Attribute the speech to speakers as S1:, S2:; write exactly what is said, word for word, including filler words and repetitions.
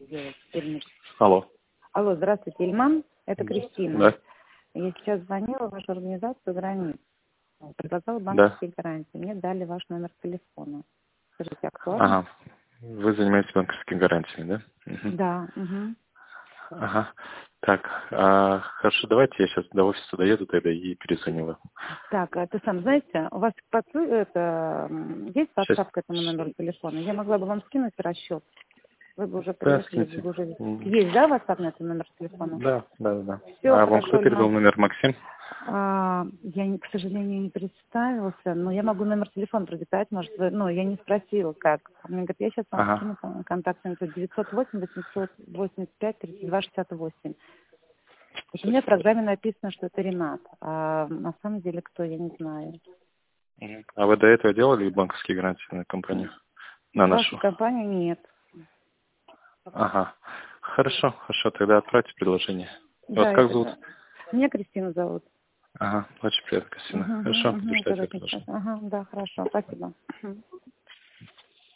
S1: делать. Ильмир.
S2: Алло.
S1: Алло, здравствуйте, Ильман. Это Кристина.
S2: Да.
S1: Я сейчас звонила в вашу организацию «Границ». Предлагала
S2: Да.
S1: банковские гарантии. Мне дали ваш номер телефона. Скажите, актуально?
S2: Ага. Вы занимаетесь банковскими гарантиями, да? Мгм.
S1: Да. Угу.
S2: Ага. Так, а, хорошо, давайте я сейчас до офиса доеду тогда и перезвоню вам.
S1: Так, это сам, знаете, у вас под, это, м, есть
S2: Сейчас.
S1: WhatsApp к этому номеру телефона? Я могла бы вам скинуть расчет. Вы бы уже
S2: Да,
S1: приехали, вы
S2: скиньте.
S1: бы уже...
S2: М,
S1: Есть, да, WhatsApp на этом номер телефона?
S2: Да, да, да. да.
S1: Все,
S2: А вам кто
S1: хорошо,
S2: передал
S1: Ильман.
S2: номер? Максим?
S1: А, я, не, к сожалению, не представился, но я могу номер телефона продиктовать, может, вы, ну, я не спросила, как. Мне говорят, я сейчас вам
S2: Ага.
S1: скину кон- контактный номер девятьсот восемь восемьсот восемьдесят пять тридцать два шестьдесят восемь. Вот у
S2: Сейчас.
S1: меня в программе написано, что это Ренат, а на самом деле кто, я не знаю.
S2: Мгм. А вы до этого делали банковские гарантии на компанию? На
S1: Вашу
S2: нашу?
S1: компанию нет.
S2: Ага. Хорошо, хорошо, тогда отправьте предложение. Вас
S1: Да,
S2: как
S1: это
S2: зовут?
S1: да. Меня Кристина зовут.
S2: Ага, очень приятно, Кристина.
S1: Угу,
S2: Хорошо,
S1: угу,
S2: буду
S1: это
S2: ждать
S1: очень
S2: предложение.
S1: хорошо. Ага, да, хорошо, спасибо. Мгм.